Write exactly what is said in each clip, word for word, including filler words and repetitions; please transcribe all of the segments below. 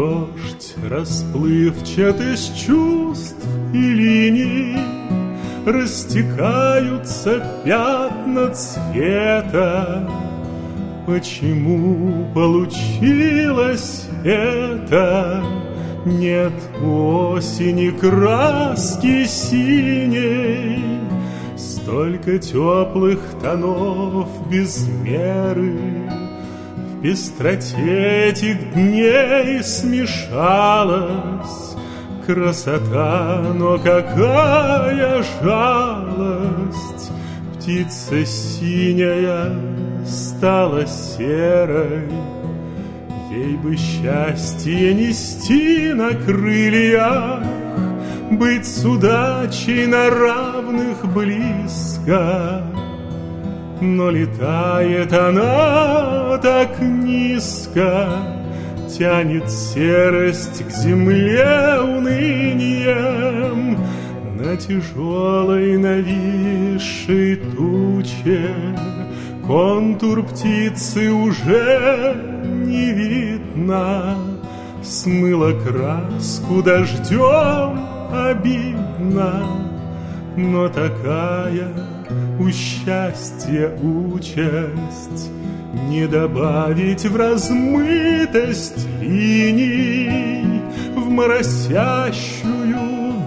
дождь расплывчат из чувств и линий, растекаются пятна цвета. Почему получилось это? Нет осени краски синей, столько теплых тонов без меры. В пестроте этих дней смешалась красота, но какая жалость! Птица синяя стала серой. Ей бы счастье нести на крыльях, быть с удачей на равных близко. Но летает она так низко, тянет серость к земле унынием. На тяжелой нависшей туче контур птицы уже не видно. Смыла краску дождем обидно, но такая у счастья участь — не добавить в размытость линий, в моросящую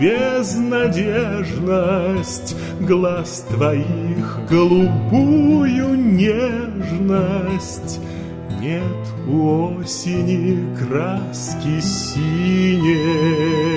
безнадежность глаз твоих голубую нежность. Нет у осени краски синей.